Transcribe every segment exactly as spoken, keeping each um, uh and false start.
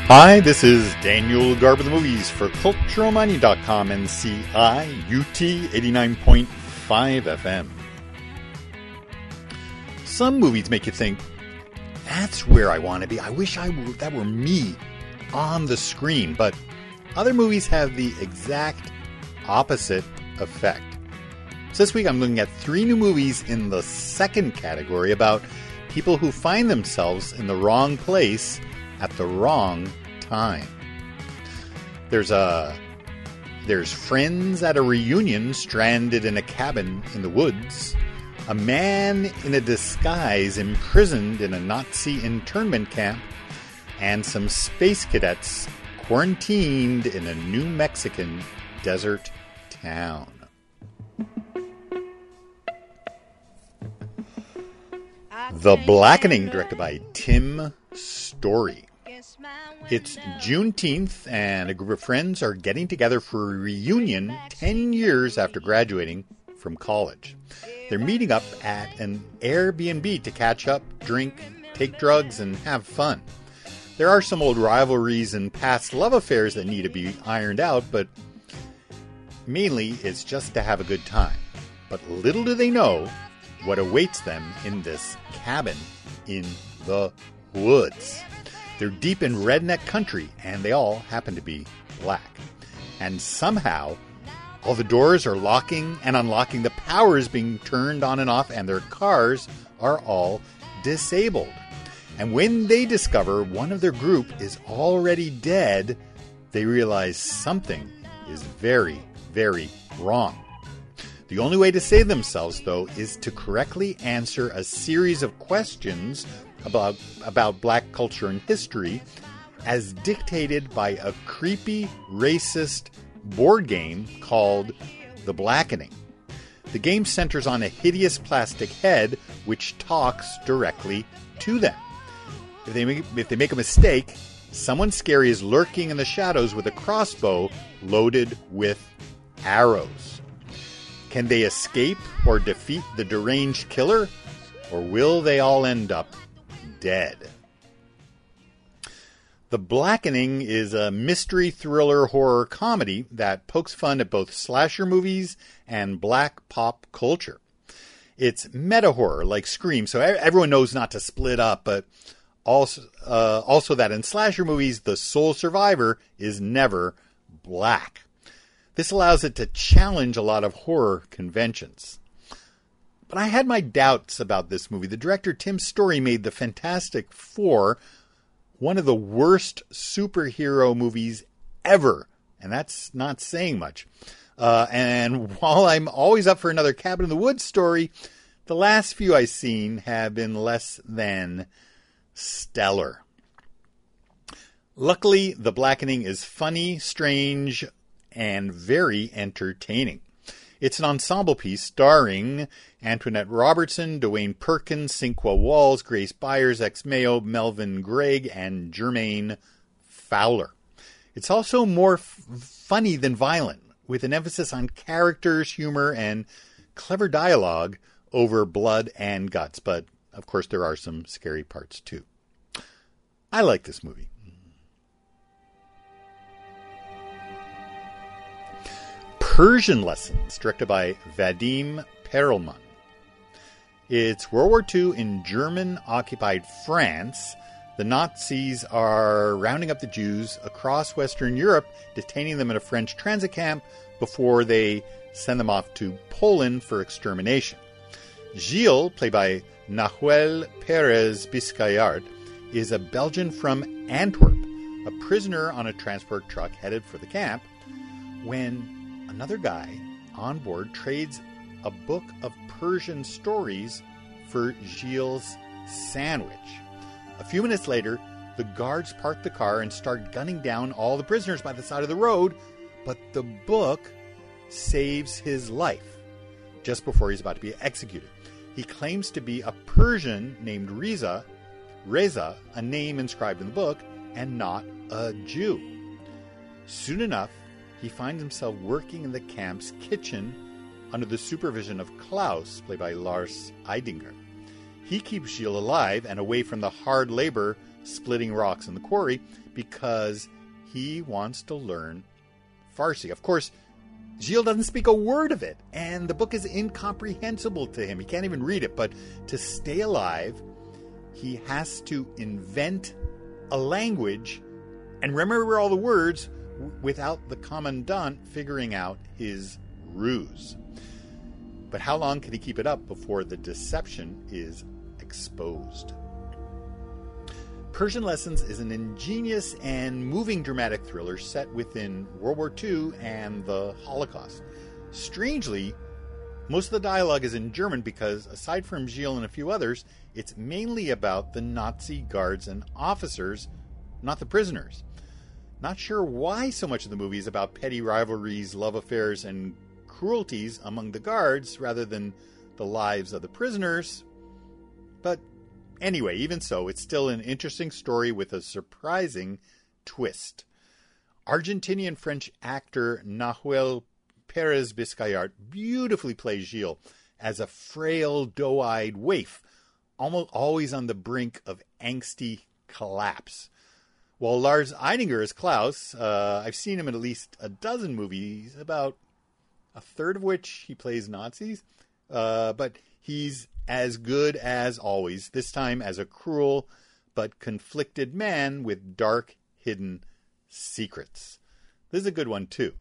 Hi, this is Daniel Garb of the Movies for Cultural Mining dot com and C I U T eighty-nine point five F M. Some movies make you think, that's where I want to be. I wish I were, that were me on the screen. But other movies have the exact opposite effect. So this week I'm looking at three new movies in the second category about people who find themselves in the wrong place at the wrong time. There's a there's friends at a reunion stranded in a cabin in the woods, a man in a disguise imprisoned in a Nazi internment camp, and some space cadets quarantined in a New Mexican desert town. The Blackening, directed by Tim Story. It's Juneteenth, and a group of friends are getting together for a reunion ten years after graduating from college. They're meeting up at an Airbnb to catch up, drink, take drugs, and have fun. There are some old rivalries and past love affairs that need to be ironed out, but mainly it's just to have a good time. But little do they know what awaits them in this cabin in the woods. They're deep in redneck country, and they all happen to be black. And somehow, all the doors are locking and unlocking, the power is being turned on and off, and their cars are all disabled. And when they discover one of their group is already dead, they realize something is very, very wrong. The only way to save themselves, though, is to correctly answer a series of questions about, about black culture and history as dictated by a creepy, racist board game called The Blackening. The game centers on a hideous plastic head which talks directly to them. If they make, if they make a mistake, someone scary is lurking in the shadows with a crossbow loaded with arrows. Can they escape or defeat the deranged killer? Or will they all end up dead? The Blackening is a mystery thriller horror comedy that pokes fun at both slasher movies and black pop culture. It's meta horror like Scream, so everyone knows not to split up, but also, uh, also that in slasher movies, the sole survivor is never black. This allows it to challenge a lot of horror conventions. But I had my doubts about this movie. The director, Tim Story, made The Fantastic Four one of the worst superhero movies ever. And that's not saying much. Uh, and while I'm always up for another Cabin in the Woods story, the last few I've seen have been less than stellar. Luckily, The Blackening is funny, strange, and very entertaining. It's an ensemble piece starring Antoinette Robertson, Dwayne Perkins, Cinqua Walls, Grace Byers, Ex Mayo, Melvin Gregg, and Jermaine Fowler. It's also more f- funny than violent, with an emphasis on characters, humor, and clever dialogue over blood and guts. But, of course, there are some scary parts, too. I like this movie. Persian Lessons, directed by Vadim Perelman. It's World War Two in German-occupied France. The Nazis are rounding up the Jews across Western Europe, detaining them in a French transit camp before they send them off to Poland for extermination. Gilles, played by Nahuel Perez Biscayart, is a Belgian from Antwerp, a prisoner on a transport truck headed for the camp, when another guy on board trades a book of Persian stories for Gilles' sandwich. A few minutes later, the guards park the car and start gunning down all the prisoners by the side of the road, but the book saves his life just before he's about to be executed. He claims to be a Persian named Reza, Reza, a name inscribed in the book, and not a Jew. Soon enough, he finds himself working in the camp's kitchen under the supervision of Klaus, played by Lars Eidinger. He keeps Gilles alive and away from the hard labor splitting rocks in the quarry because he wants to learn Farsi. Of course, Gilles doesn't speak a word of it, and the book is incomprehensible to him. He can't even read it, but to stay alive, he has to invent a language and remember all the words without the commandant figuring out his ruse. But how long can he keep it up before the deception is exposed? Persian Lessons is an ingenious and moving dramatic thriller set within World War Two and the Holocaust. Strangely, most of the dialogue is in German because, aside from Gilles and a few others, it's mainly about the Nazi guards and officers, not the prisoners. Not sure why so much of the movie is about petty rivalries, love affairs, and cruelties among the guards rather than the lives of the prisoners. But anyway, even so, it's still an interesting story with a surprising twist. Argentinian-French actor Nahuel Perez Biscayart beautifully plays Gilles as a frail, doe-eyed waif, almost always on the brink of angsty collapse. While Lars Eidinger is Klaus, uh, I've seen him in at least a dozen movies, about a third of which he plays Nazis. Uh, but he's as good as always, this time as a cruel but conflicted man with dark, hidden secrets. This is a good one, too.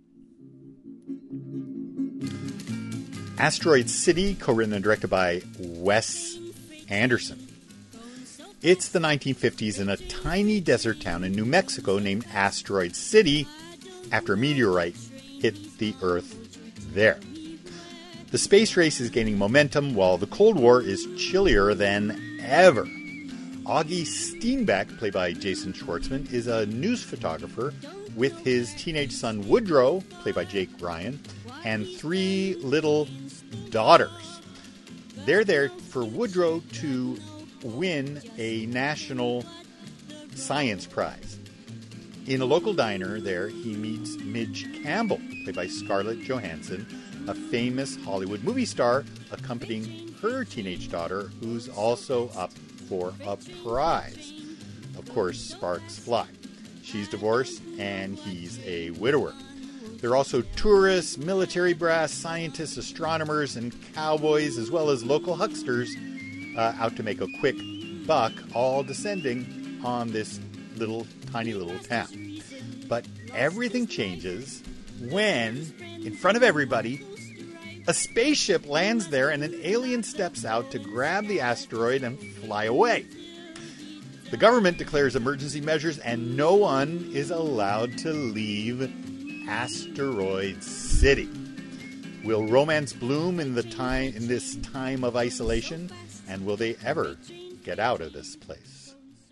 Asteroid City, co-written and directed by Wes Anderson. It's the nineteen fifties in a tiny desert town in New Mexico named Asteroid City after a meteorite hit the Earth there. The space race is gaining momentum while the Cold War is chillier than ever. Augie Steenbeck, played by Jason Schwartzman, is a news photographer with his teenage son Woodrow, played by Jake Ryan, and three little daughters. They're there for Woodrow to win a national science prize. In a local diner there, he meets Midge Campbell, played by Scarlett Johansson, a famous Hollywood movie star accompanying her teenage daughter, who's also up for a prize. Of course, sparks fly. She's divorced, and he's a widower. There are also tourists, military brass, scientists, astronomers, and cowboys, as well as local hucksters uh, out to make a quick buck, all descending on this little, tiny little town. But everything changes when, in front of everybody, a spaceship lands there and an alien steps out to grab the asteroid and fly away. The government declares emergency measures and no one is allowed to leave Asteroid City. Will romance bloom in the time in this time of isolation? And will they ever get out of this place?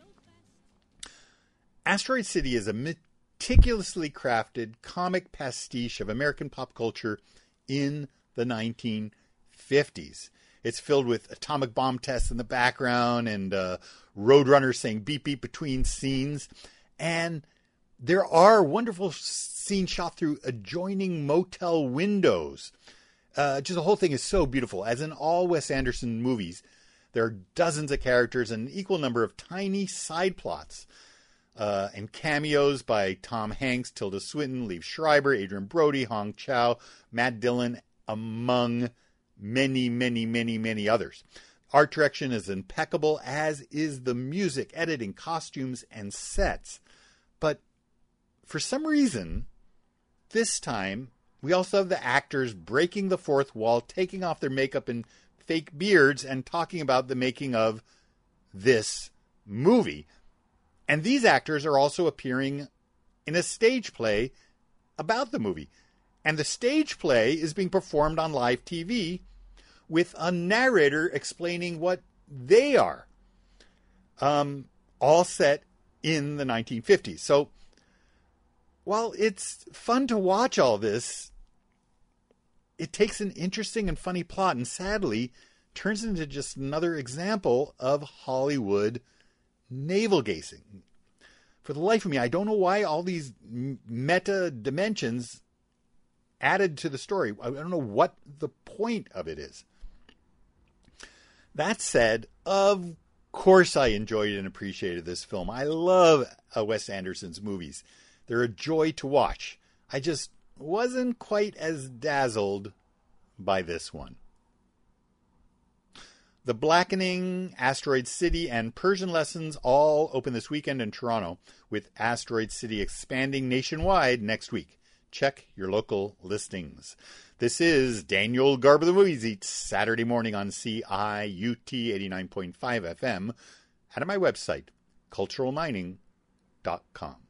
Asteroid City is a meticulously crafted comic pastiche of American pop culture in the nineteen fifties. It's filled with atomic bomb tests in the background and uh, roadrunners saying beep beep between scenes. And there are wonderful scenes shot through adjoining motel windows. Uh, just the whole thing is so beautiful. As in all Wes Anderson movies, there are dozens of characters and an equal number of tiny side plots. Uh, and cameos by Tom Hanks, Tilda Swinton, Liev Schreiber, Adrian Brody, Hong Chow, Matt Dillon, among many, many, many, many others. Art direction is impeccable, as is the music, editing, costumes, and sets. But for some reason, this time, we also have the actors breaking the fourth wall, taking off their makeup and fake beards, and talking about the making of this movie. And these actors are also appearing in a stage play about the movie. And the stage play is being performed on live T V with a narrator explaining what they are. Um, all set in the nineteen fifties. So while it's fun to watch all this, it takes an interesting and funny plot and sadly turns into just another example of Hollywood navel-gazing. For the life of me, I don't know why all these meta dimensions added to the story. I don't know what the point of it is. That said, of course I enjoyed and appreciated this film. I love uh, Wes Anderson's movies. They're a joy to watch. I just wasn't quite as dazzled by this one. The Blackening, Asteroid City, and Persian Lessons all open this weekend in Toronto, with Asteroid City expanding nationwide next week. Check your local listings. This is Daniel Garber, the Movies Eats, Saturday morning on C I U T eighty-nine point five F M, and at my website, cultural mining dot com.